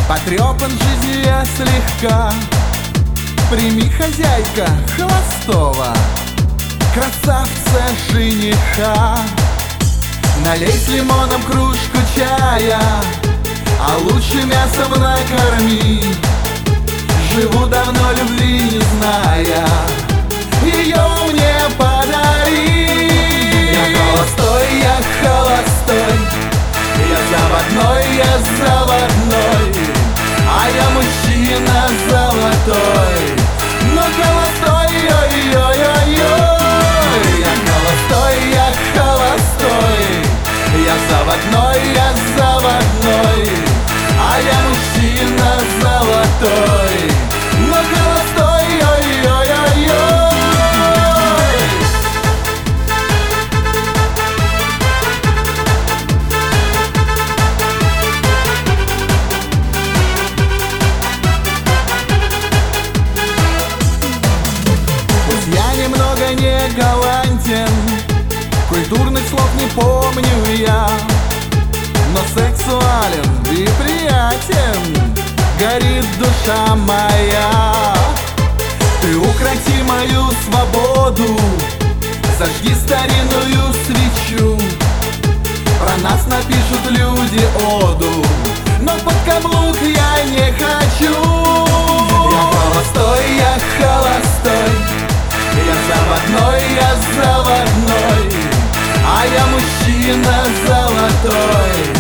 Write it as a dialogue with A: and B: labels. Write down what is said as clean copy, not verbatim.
A: Потрепан жизнью я слегка. Прими, хозяйка, холостого красавца жениха. Налей с лимоном кружку чая, а лучше мясом накорми. Живу давно, любви не зная, ее мне подари. Я холостой, я холостой, я заводной, я заводной, а я мужчина золотой, но холостой, ой-ой-ой-ой. Я холостой, я холостой, я заводной, я заводной, а я мужчина золотой, но холостой, ой-ой-ой-ой. Немного не галантен, культурных слов не помню я, но сексуален и приятен, горит душа моя. Ты укроти мою свободу, зажги старинную свечу. Про нас напишут люди оду, но под каблук я не хочу. Я холостой, я холостой, я заводной, я заводной, а я мужчина золотой,